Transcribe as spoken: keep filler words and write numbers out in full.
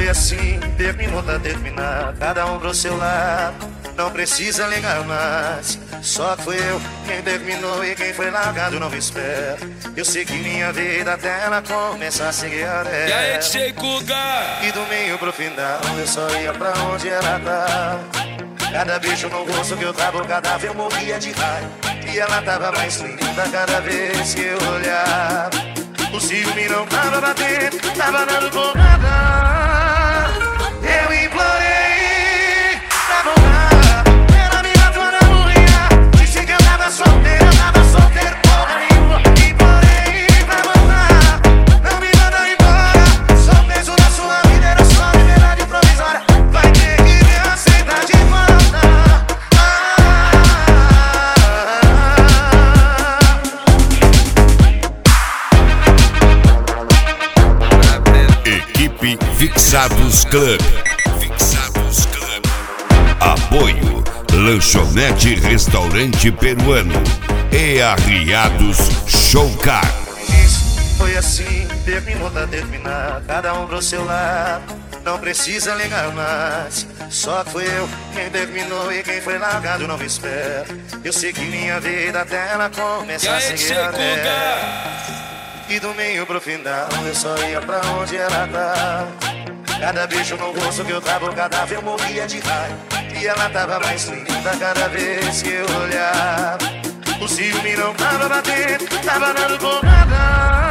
Foi assim, terminou, tá terminado, cada um pro seu lado. Não precisa ligar mais, só fui eu quem terminou e quem foi largado não me espera. Eu sei que minha vida até ela começa a seguir a dela. E aí, Tchê Guga? E do meio pro final eu só ia pra onde ela tá. Cada beijo no rosto que eu tava, o cadáver eu morria de raiva. E ela tava mais linda cada vez que eu olhava. O ciúme não tava batendo, tava dando porrada. Eu implorei pra voltar. Ela me matou na rua, disse que eu tava solteiro, eu tava solteiro porra nenhuma. Implorei pra voltar, não me manda embora. Sou preso da sua vida, era só liberdade provisória. Vai ter que me aceitar de volta. Equipe Fixados Club. Fixados Club. Apoio Lanchonete Restaurante Peruano e Arriados Showcar. Isso foi assim, terminou, tá terminado, cada um pro seu lado. Não precisa ligar mais, só fui eu quem terminou e quem foi largado não me espera. Eu sei que minha vida até ela começa a seguir a dela. E do meio pro final eu só ia pra onde ela tá. Cada beijo no rosto que eu tava, o cadáver eu morria de raiva. E ela tava mais linda cada vez que eu olhava. O ciúme não tava batendo, tava dando porrada.